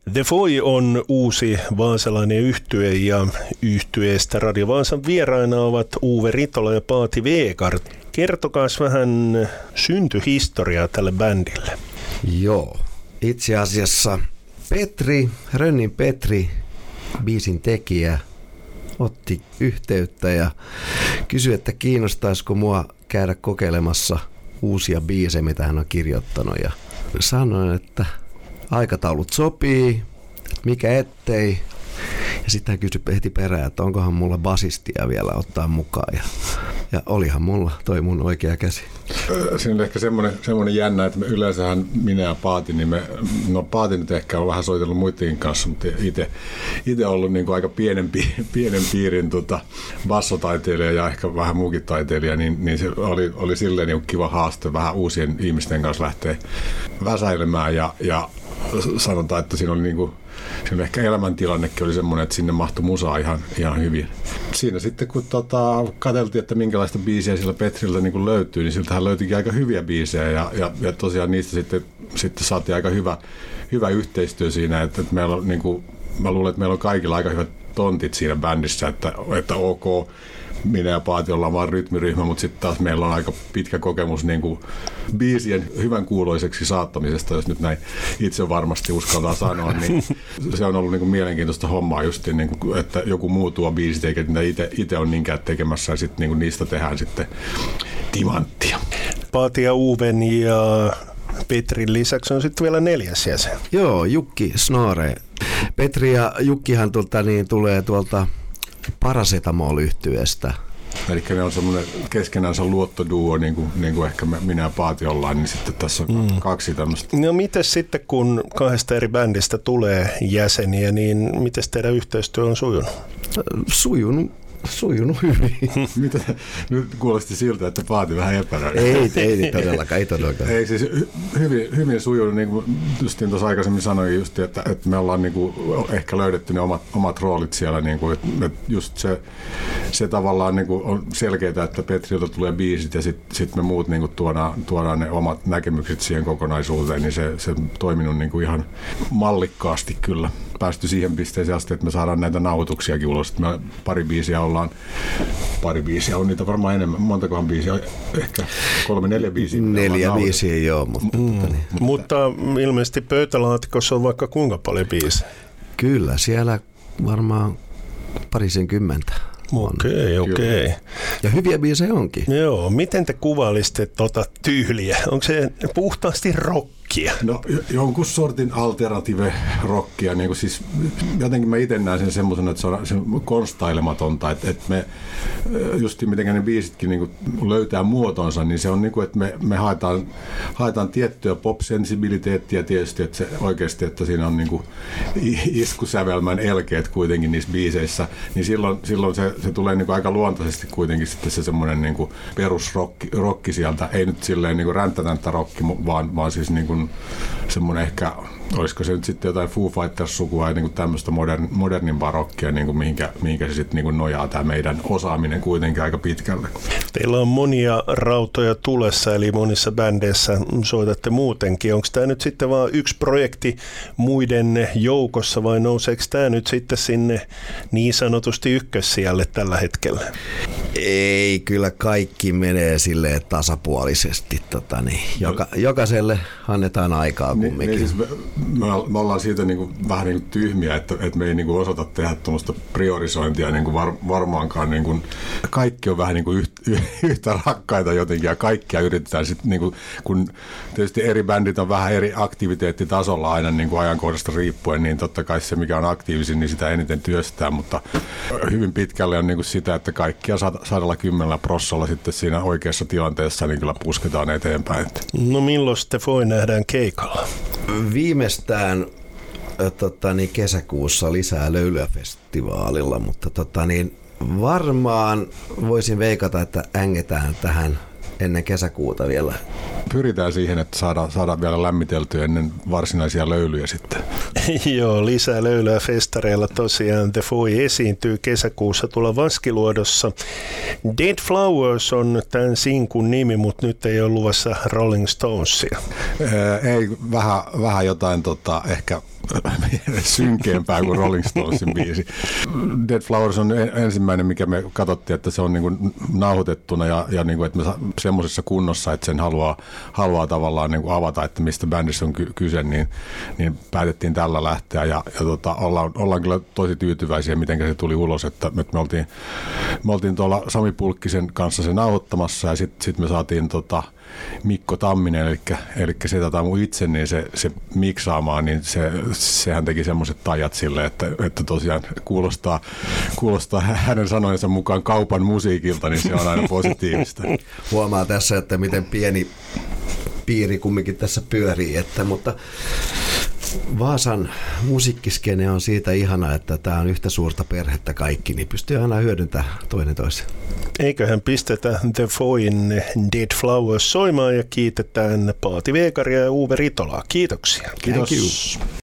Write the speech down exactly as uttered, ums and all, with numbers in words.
The Foy on uusi vaasalainen yhtye ja yhtyeestä Radio Vaasan vieraina ovat Uwe Ritola ja Paati Weeghart. Kertokaas vähän syntyhistoriaa tälle bändille. Joo, itse asiassa Petri, Rönnin Petri, biisin tekijä, otti yhteyttä ja kysyi, että kiinnostaisiko mua käydä kokeilemassa uusia biisejä, mitä hän on kirjoittanut. Ja sanoin, että aikataulut sopii, mikä ettei. Ja sitten hän kysyi heti perään, että onkohan mulla basistia vielä ottaa mukaan. Ja, ja olihan mulla toi mun oikea käsi. Siinä on ehkä semmoinen, semmoinen jännä, että me yleensähän minä ja Paati, niin me, no Paati nyt ehkä on vähän soitellut muidenkin kanssa, mutta itse, itse ollut niin kuin aika pienen, pienen piirin tota, bassotaiteilija ja ehkä vähän muukin taiteilija, niin, niin se oli, oli silleen niin kiva haaste vähän uusien ihmisten kanssa lähteä väsäilemään ja, ja sanotaan, että siinä oli niin kuin, siinä ehkä elämäntilannekin oli semmoinen, että sinne mahtui musaa ihan, ihan hyvin. Siinä sitten kun tota, katseltiin, että minkälaista biisiä sillä Petriltä niin kuin löytyy, niin siltähän löytyikin aika hyviä biisejä ja, ja, ja tosiaan niistä sitten, sitten saatiin aika hyvä, hyvä yhteistyö siinä, että, että meillä on, niin kuin, mä luulen, että meillä on kaikilla aika hyvät tontit siinä bändissä, että, että ok, minä ja Paati ollaan vaan rytmiryhmä, mutta sitten taas meillä on aika pitkä kokemus niin kuin biisien hyvän kuuloiseksi saattamisesta, jos nyt näin itse varmasti uskaltaa sanoa, niin se on ollut niin kuin mielenkiintoista hommaa just, niin kuin, että joku muu tuo biisit, eikä niitä itse ole niinkään tekemässä ja sitten niin kuin niistä tehdään sitten timanttia. Paati ja Uven ja Petrin lisäksi on sitten vielä neljäs jäsen. Joo, Jukki Snore. Petri ja Jukkihan tuolta, niin, tulee tuolta Paracetamol-yhtyeestä. Eli ne on semmoinen keskenänsä luottoduo, niin kuin, niin kuin ehkä me, minä ja Paati ollaan, niin sitten tässä on mm. kaksi tämmöistä. No miten sitten, kun kahdesta eri bändistä tulee jäseniä, niin miten teidän yhteistyö on sujunut? Sujunut. Sujunut hyvin. Mitä? Nyt kuulosti siltä, että Paati vähän epäröi. Ei, ei todellakaan, ei todellakaan. Ei siis hyvin, hyvin sujunut, niin kuin justiin tuossa aikaisemmin sanoin, just, että, että me ollaan niin kuin ehkä löydetty ne omat, omat roolit siellä. Niin kuin, että just se, se tavallaan niin kuin on selkeää, että Petriltä tulee biisit ja sitten sit me muut niin kuin tuodaan, tuodaan ne omat näkemykset siihen kokonaisuuteen, niin se, se on toiminut niin kuin ihan mallikkaasti kyllä. Päästy siihen pisteeseen asti, että me saadaan näitä nauhoituksiakin ulos. Me pari biisiä ollaan, pari biisiä on niitä varmaan enemmän. Montakohan biisiä? Ehkä kolme, neljä biisiä. Neljä biisiä, joo. Mutta, mm. tota niin. mutta ilmeisesti pöytälaatikossa on vaikka kuinka paljon biisiä? Kyllä, siellä varmaan parisenkymmentä. Okei, okei. Ja hyviä biisejä onkin. Joo, miten te kuvailisitte tuota tyyliä? Onko se puhtaasti rockia? No jonkun sortin alternative rockia, niin kuin siis jotenkin mä itse näen sen semmoisena, että se on, se on konstailematonta, että, että me just miten ne biisitkin niin kuin löytää muotonsa, niin se on niin kuin, että me, me haetaan, haetaan tiettyä pop-sensibiliteettiä tietysti, että se oikeasti, että siinä on niin kuin iskusävelmän elkeet kuitenkin niissä biiseissä, niin silloin, silloin se, se tulee niin kuin aika luontaisesti kuitenkin sitten se semmoinen niin kuin perusrokki rokki sieltä, ei nyt silleen niin kuin ränttätäntä rokki, vaan, vaan siis niin kuin semmoinen ehkä, olisiko se nyt sitten jotain Foo Fighters-sukua ja niin kuin tämmöistä modern, modernimpaa rockia, niin kuin mihinkä, mihinkä se sitten niin kuin nojaa tämä meidän osaaminen kuitenkin aika pitkälle. Teillä on monia rautoja tulessa, eli monissa bändeissä soitatte muutenkin. Onko tämä nyt sitten vaan yksi projekti muiden joukossa vai nouseeko tämä nyt sitten sinne niin sanotusti ykkössijalle tällä hetkellä? Ei, kyllä kaikki menee silleen tasapuolisesti. Tota, niin. Joka, jokaiselle annetaan aikaa kumminkin. Niin, niin siis me, me, me ollaan siitä niin kuin, vähän niin kuin tyhmiä, että, että me ei niin kuin osata tehdä tuommoista priorisointia niin kuin var, varmaankaan. Niin kuin, kaikki on vähän niin kuin yhtä, yhtä rakkaita jotenkin ja kaikkia yritetään sitten, niin kuin, kun tietysti eri bändit on vähän eri aktiviteettitasolla aina niin kuin ajankohdasta riippuen, niin totta kai se mikä on aktiivisin, niin sitä eniten työstää, mutta hyvin pitkälle on niin kuin sitä, että kaikkia sadalla kymmenellä prossolla sitten siinä oikeassa tilanteessa niin kyllä pusketaan eteenpäin. No milloin te voi nähdään keikalla? Viimeistään tota, niin kesäkuussa lisää Löylyä-festivaalilla, mutta tota, niin, varmaan voisin veikata, että ängetään tähän ennen kesäkuuta vielä. Pyritään siihen, että saadaan, saadaan vielä lämmiteltyä ennen varsinaisia löylyjä sitten. Joo, lisää löylyä festareilla tosiaan. The Foy esiintyy kesäkuussa tuolla Vaskiluodossa. Dead Flowers on tämän sinkun nimi, mutta nyt ei ole luvassa Rolling Stonesia. Ei, vähän, vähän jotain tota, ehkä synkeämpää kuin Rolling Stonesin biisi. Dead Flowers on ensimmäinen, mikä me katsottiin, että se on niin kuin nauhoitettuna ja, ja niin kuin, että me semmoisessa kunnossa, että sen haluaa, haluaa tavallaan niin kuin avata, että mistä bändissä on ky- kyse, niin, niin päätettiin tällä lähteä ja, ja tota, ollaan, ollaan kyllä tosi tyytyväisiä, miten se tuli ulos, että, että me, oltiin, me oltiin tuolla Sami Pulkkisen kanssa sen nauhoittamassa ja sitten sit me saatiin tota, Mikko Tamminen, eli, eli se tätä mun itse, niin se, se miksaamaan, niin se, sehän teki semmoiset tajat sille, että, että tosiaan kuulostaa, kuulostaa hänen sanojensa mukaan kaupan musiikilta, niin se on aina positiivista. Huomaa tässä, että miten pieni piiri kumminkin tässä pyörii, että, mutta Vaasan musiikkiskene on siitä ihana, että tämä on yhtä suurta perhettä kaikki, niin pystyy aina hyödyntämään toinen toisen. Eiköhän pistetä The Foyn Dead Flowers soimaan ja kiitetään Paati Veekaria ja Uwe Ritolaa. Kiitoksia. Kiitos.